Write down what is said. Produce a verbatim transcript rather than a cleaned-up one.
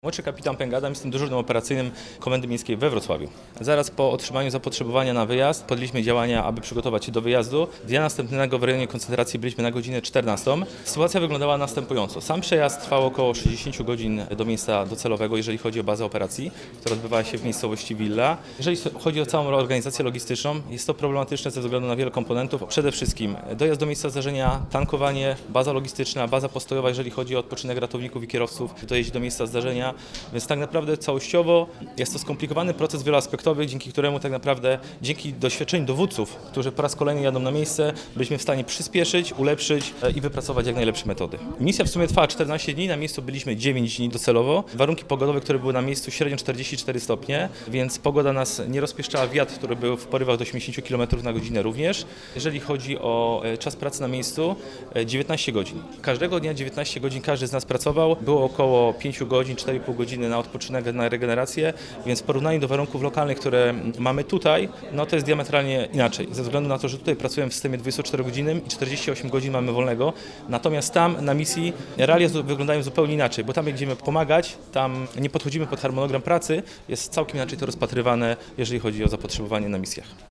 Młodszy kapitan Pęgada, jestem dyżurnym operacyjnym Komendy Miejskiej we Wrocławiu. Zaraz po otrzymaniu zapotrzebowania na wyjazd podjęliśmy działania, aby przygotować się do wyjazdu. Dnia następnego w rejonie koncentracji byliśmy na godzinę czternastą. Sytuacja wyglądała następująco. Sam przejazd trwał około sześćdziesiąt godzin do miejsca docelowego, jeżeli chodzi o bazę operacji, która odbywała się w miejscowości Willa. Jeżeli chodzi o całą organizację logistyczną, jest to problematyczne ze względu na wiele komponentów. Przede wszystkim dojazd do miejsca zdarzenia, tankowanie, baza logistyczna, baza postojowa, jeżeli chodzi o odpoczynek ratowników i kierowców, dojeźdź do miejsca zdarzenia. Więc tak naprawdę całościowo jest to skomplikowany proces wieloaspektowy, dzięki któremu tak naprawdę dzięki doświadczeniu dowódców, którzy po raz kolejny jadą na miejsce, byliśmy w stanie przyspieszyć, ulepszyć i wypracować jak najlepsze metody. Misja w sumie trwała czternaście dni, na miejscu byliśmy dziewięć dni docelowo. Warunki pogodowe, które były na miejscu, średnio czterdzieści cztery stopnie, więc pogoda nas nie rozpieszczała, wiatr, który był w porywach do osiemdziesięciu kilometrów na godzinę również. Jeżeli chodzi o czas pracy na miejscu, dziewiętnaście godzin. Każdego dnia dziewiętnaście godzin każdy z nas pracował, było około pięć godzin, cztery i pół godziny na odpoczynek, na regenerację, więc w porównaniu do warunków lokalnych, które mamy tutaj, no to jest diametralnie inaczej, ze względu na to, że tutaj pracujemy w systemie dwudziestoczterogodzinnym i czterdzieści osiem godzin mamy wolnego, natomiast tam na misji realia wyglądają zupełnie inaczej, bo tam jak będziemy pomagać, tam nie podchodzimy pod harmonogram pracy, jest całkiem inaczej to rozpatrywane, jeżeli chodzi o zapotrzebowanie na misjach.